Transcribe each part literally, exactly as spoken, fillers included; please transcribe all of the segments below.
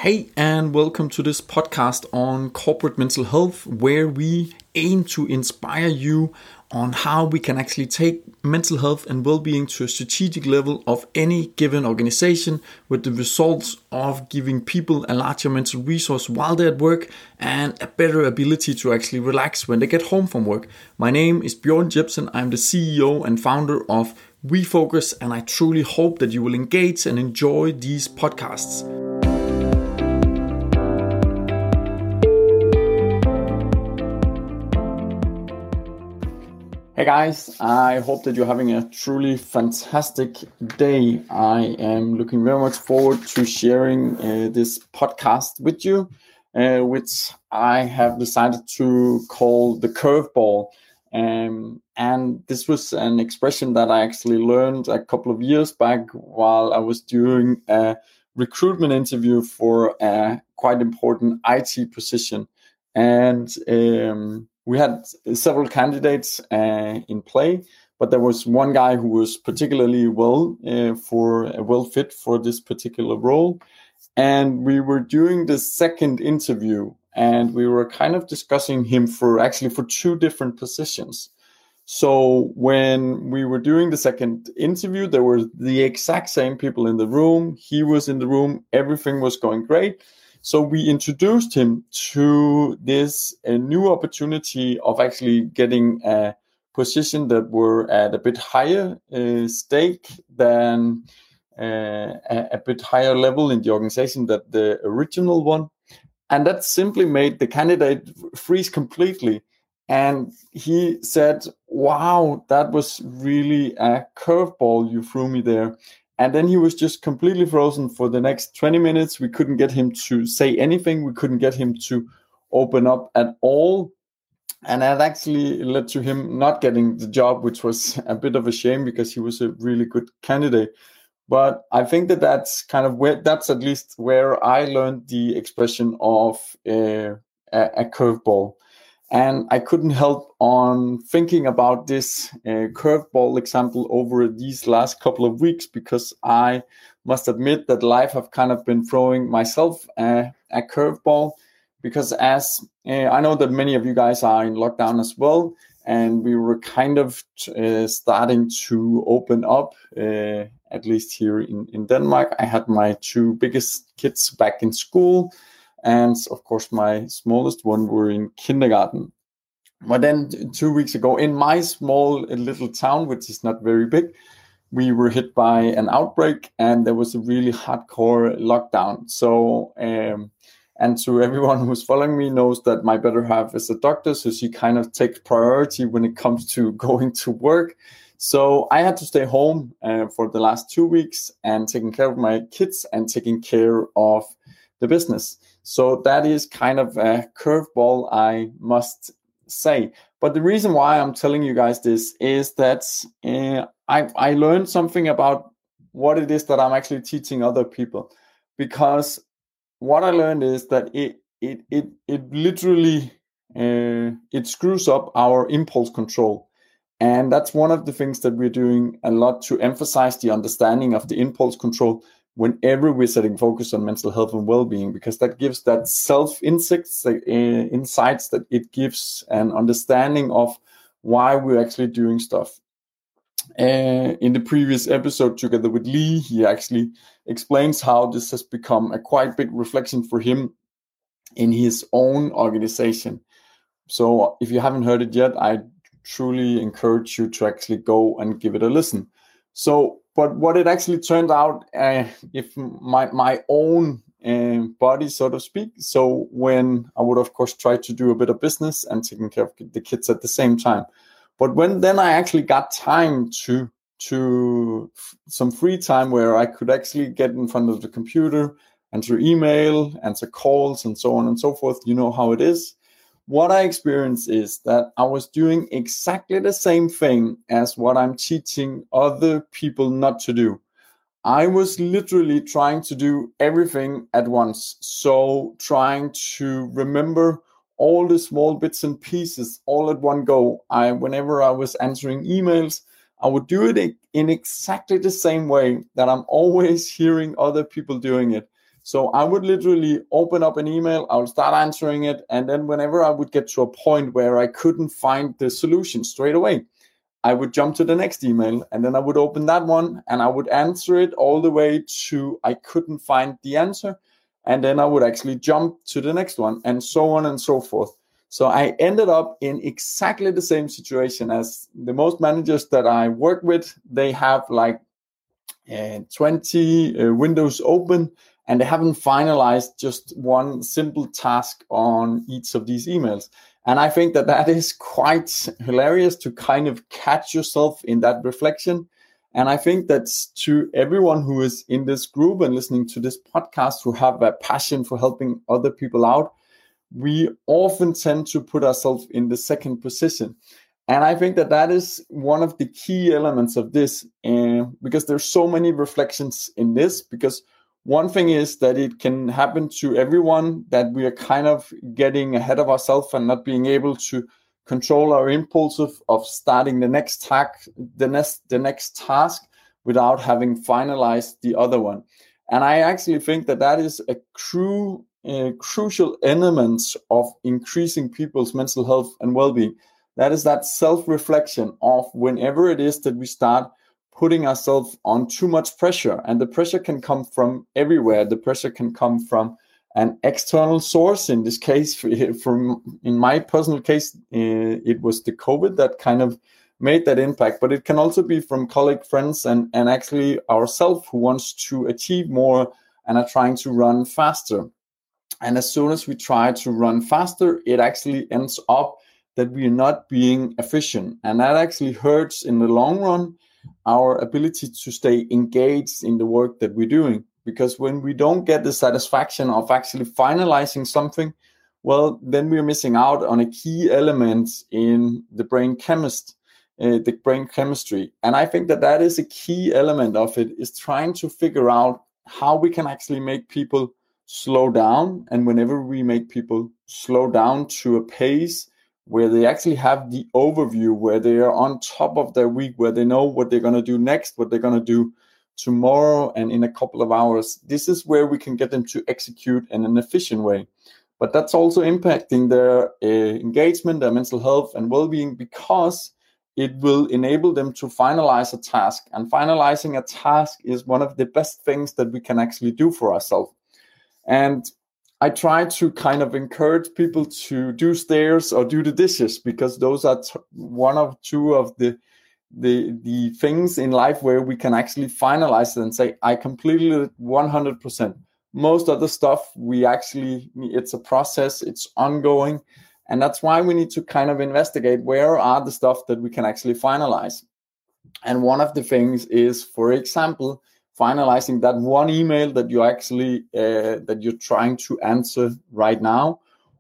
Hey, and welcome to this podcast on corporate mental health, where we aim to inspire you on how we can actually take mental health and well-being to a strategic level of any given organization, with the results of giving people a larger mental resource while they're at work and a better ability to actually relax when they get home from work. My name is Bjorn Jepsen. I'm the C E O and founder of WeFocus, and I truly hope that you will engage and enjoy these podcasts. Hey guys, I hope that you're having a truly fantastic day. I am looking very much forward to sharing uh, this podcast with you, uh, which I have decided to call the curveball. Um, and this was an expression that I actually learned a couple of years back while I was doing a recruitment interview for a quite important I T position. And um, we had several candidates uh, in play, but there was one guy who was particularly well uh, for uh, well fit for this particular role. And we were doing the second interview, and we were kind of discussing him for actually for two different positions. So when we were doing the second interview, there were the exact same people in the room. He was in the room. Everything was going great. So we introduced him to this a new opportunity of actually getting a position that were at a bit higher uh, stake than uh, a, a bit higher level in the organization than the original one. And that simply made the candidate freeze completely. And he said, wow, that was really a curveball you threw me there. And then he was just completely frozen for the next twenty minutes. We couldn't get him to say anything. We couldn't get him to open up at all. And that actually led to him not getting the job, which was a bit of a shame because he was a really good candidate. But I think that that's kind of where, that's at least where I learned the expression of uh, a, a curveball. And I couldn't help on thinking about this uh, curveball example over these last couple of weeks, because I must admit that life have kind of been throwing myself a, a curveball. Because as uh, I know that many of you guys are in lockdown as well, and we were kind of uh, starting to open up, uh, at least here in, in Denmark. I had my two biggest kids back in school. And of course, my smallest one were in kindergarten. But then two weeks ago, in my small little town, which is not very big, we were hit by an outbreak, and there was a really hardcore lockdown. So, um, and to everyone who's following me knows that my better half is a doctor, so she kind of takes priority when it comes to going to work. So I had to stay home uh, for the last two weeks and taking care of my kids and taking care of the business. So that is kind of a curveball, I must say. But the reason why I'm telling you guys this is that uh, I, I learned something about what it is that I'm actually teaching other people. Because what I learned is that it it it it literally uh, it screws up our impulse control. And that's one of the things that we're doing a lot to emphasize the understanding of the impulse control whenever we're setting focus on mental health and well-being, because that gives that self-insights, uh, insights that it gives an understanding of why we're actually doing stuff. Uh, in the previous episode together with Lee, he actually explains how this has become a quite big reflection for him in his own organization. So if you haven't heard it yet, I truly encourage you to actually go and give it a listen. So, but what it actually turned out, uh, if my my own uh, body, so to speak. So when I would, of course, try to do a bit of business and taking care of the kids at the same time. But when then I actually got time to to f- some free time where I could actually get in front of the computer, answer email, answer calls, and so on and so forth. You know how it is. What I experienced is that I was doing exactly the same thing as what I'm teaching other people not to do. I was literally trying to do everything at once. So trying to remember all the small bits and pieces all at one go. I, whenever I was answering emails, I would do it in exactly the same way that I'm always hearing other people doing it. So I would literally open up an email, I would start answering it, and then whenever I would get to a point where I couldn't find the solution straight away, I would jump to the next email, and then I would open that one and I would answer it all the way to I couldn't find the answer. And then I would actually jump to the next one, and so on and so forth. So I ended up in exactly the same situation as the most managers that I work with. They have like uh, twenty uh, windows open, and they haven't finalized just one simple task on each of these emails. And I think that that is quite hilarious to kind of catch yourself in that reflection. And I think that's to everyone who is in this group and listening to this podcast who have a passion for helping other people out. We often tend to put ourselves in the second position. And I think that that is one of the key elements of this, uh, because there's so many reflections in this. Because one thing is that it can happen to everyone, that we are kind of getting ahead of ourselves and not being able to control our impulse of, of starting the next task, the next the next task without having finalized the other one. And I actually think that that is a cru, uh, crucial element of increasing people's mental health and well-being. That is that self-reflection of whenever it is that we start putting ourselves on too much pressure. And the pressure can come from everywhere. The pressure can come from an external source. In this case, from in my personal case, uh, it was the COVID that kind of made that impact. But it can also be from colleague, friends, and, and actually ourselves who wants to achieve more and are trying to run faster. And as soon as we try to run faster, it actually ends up that we are not being efficient. And that actually hurts in the long run our ability to stay engaged in the work that we're doing. Because when we don't get the satisfaction of actually finalizing something, well, then we're missing out on a key element in the brain chemist, uh, the brain chemistry. And I think that that is a key element of it, is trying to figure out how we can actually make people slow down. And whenever we make people slow down to a pace where they actually have the overview, where they are on top of their week, where they know what they're going to do next, what they're going to do tomorrow and in a couple of hours, this is where we can get them to execute in an efficient way. But that's also impacting their uh, engagement, their mental health and well-being, because it will enable them to finalize a task. And finalizing a task is one of the best things that we can actually do for ourselves. And I try to kind of encourage people to do stairs or do the dishes, because those are t- one of two of the the the things in life where we can actually finalize it and say, I completed it one hundred percent. Most other stuff, we actually, it's a process, it's ongoing. And that's why we need to kind of investigate where are the stuff that we can actually finalize. And one of the things is, for example, finalizing that one email that you actually, uh, that you're trying to answer right now,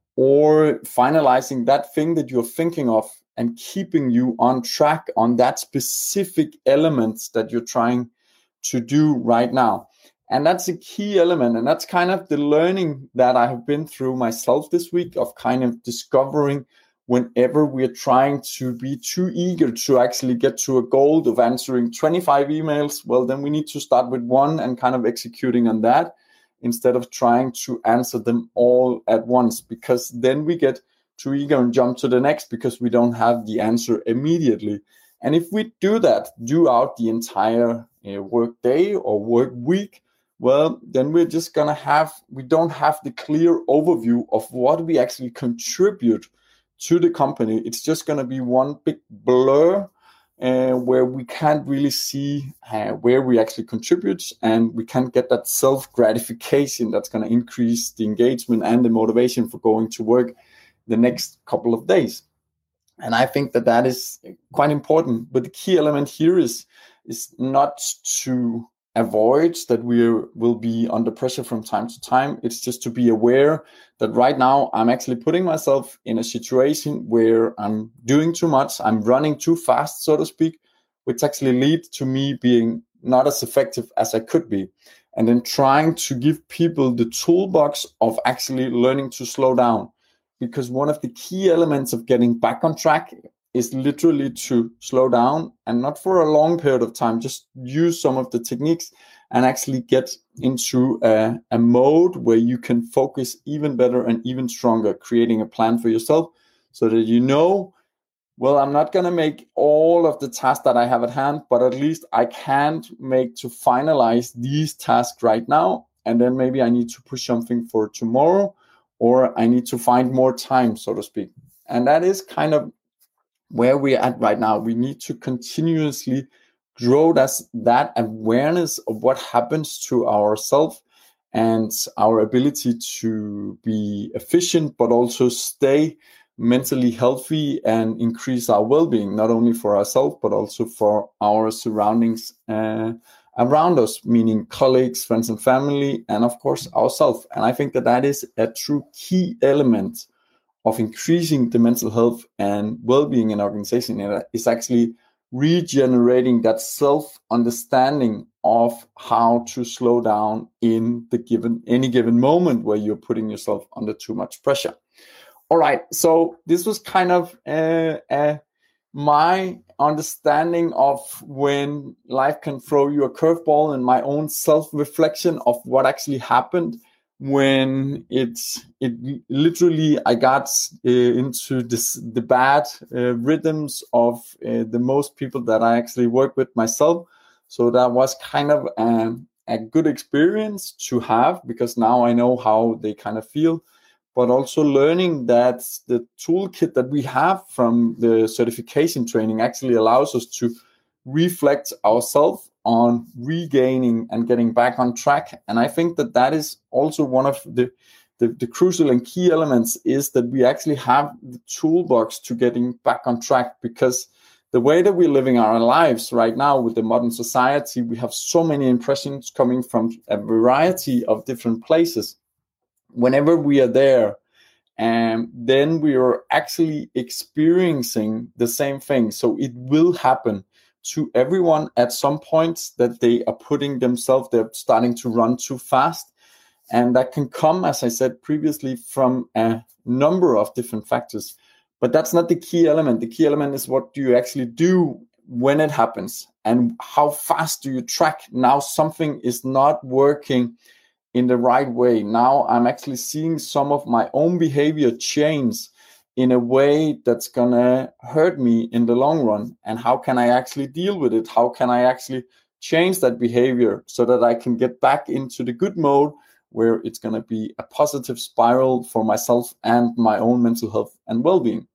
or finalizing that thing that you're thinking of and keeping you on track on that specific element that you're trying to do right now. And that's a key element. And that's kind of the learning that I have been through myself this week, of kind of discovering whenever we're trying to be too eager to actually get to a goal of answering twenty-five emails, well, then we need to start with one and kind of executing on that instead of trying to answer them all at once, because then we get too eager and jump to the next because we don't have the answer immediately. And if we do that throughout the entire uh, work day or work week, well, then we're just going to have, we don't have the clear overview of what we actually contribute to the company. It's just going to be one big blur uh, where we can't really see uh, where we actually contribute, and we can't get that self-gratification that's going to increase the engagement and the motivation for going to work the next couple of days. And I think that that is quite important. But the key element here is, is not to avoid that we will be under pressure from time to time. It's just to be aware that right now I'm actually putting myself in a situation where I'm doing too much. I'm running too fast, so to speak, which actually leads to me being not as effective as I could be. And then trying to give people the toolbox of actually learning to slow down. Because one of the key elements of getting back on track is literally to slow down, and not for a long period of time, just use some of the techniques and actually get into a, a mode where you can focus even better and even stronger, creating a plan for yourself so that you know, well, I'm not going to make all of the tasks that I have at hand, but at least I can't make to finalize these tasks right now. And then maybe I need to push something for tomorrow, or I need to find more time, so to speak. And that is kind of where we're at right now. We need to continuously grow that, that awareness of what happens to ourselves and our ability to be efficient, but also stay mentally healthy and increase our well-being, not only for ourselves, but also for our surroundings uh, around us, meaning colleagues, friends and family, and of course ourselves. And I think that that is a true key element of increasing the mental health and well-being in an organization. It is actually regenerating that self-understanding of how to slow down in the given any given moment where you're putting yourself under too much pressure. All right, so this was kind of uh, uh, my understanding of when life can throw you a curveball, and my own self-reflection of what actually happened when it's it literally I got uh, into this the bad uh, rhythms of uh, the most people that I actually work with myself. So that was kind of a, a good experience to have, because now I know how they kind of feel, but also learning that the toolkit that we have from the certification training actually allows us to reflect ourselves on regaining and getting back on track. And I think that that is also one of the, the, the crucial and key elements, is that we actually have the toolbox to getting back on track, because the way that we're living our lives right now with the modern society, we have so many impressions coming from a variety of different places. Whenever we are there, and then we are actually experiencing the same thing. So it will happen to everyone at some point that they are putting themselves, they're starting to run too fast. And that can come, as I said previously, from a number of different factors. But that's not the key element. The key element is, what do you actually do when it happens? And how fast do you track? Now something is not working in the right way. Now I'm actually seeing some of my own behavior change in a way that's gonna hurt me in the long run. And how can I actually deal with it? How can I actually change that behavior so that I can get back into the good mode, where it's gonna be a positive spiral for myself and my own mental health and well-being.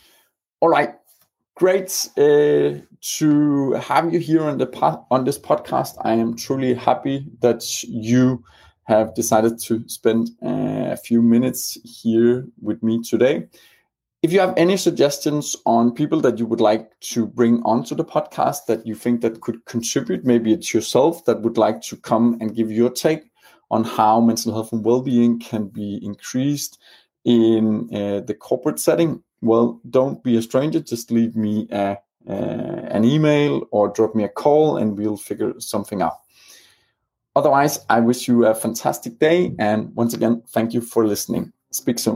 All right, great uh, to have you here on the po- on this podcast. I am truly happy that you have decided to spend uh, a few minutes here with me today. If you have any suggestions on people that you would like to bring onto the podcast that you think that could contribute, maybe it's yourself that would like to come and give your take on how mental health and well-being can be increased in uh, the corporate setting, well, don't be a stranger. Just leave me a, uh, an email or drop me a call and we'll figure something out. Otherwise, I wish you a fantastic day. And once again, thank you for listening. Speak soon.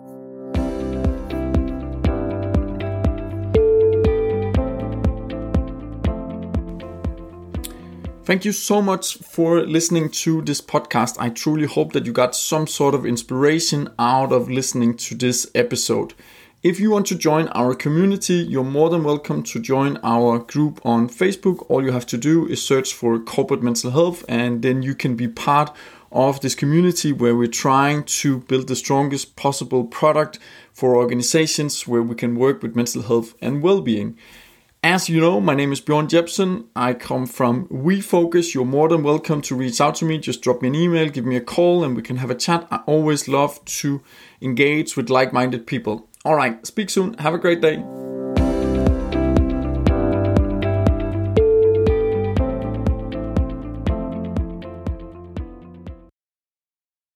Thank you so much for listening to this podcast. I truly hope that you got some sort of inspiration out of listening to this episode. If you want to join our community, you're more than welcome to join our group on Facebook. All you have to do is search for Corporate Mental Health, and then you can be part of this community where we're trying to build the strongest possible product for organizations where we can work with mental health and well-being. As you know, my name is Bjørn Jepsen. I come from WeFocus. You're more than welcome to reach out to me. Just drop me an email, give me a call, and we can have a chat. I always love to engage with like-minded people. All right, speak soon. Have a great day.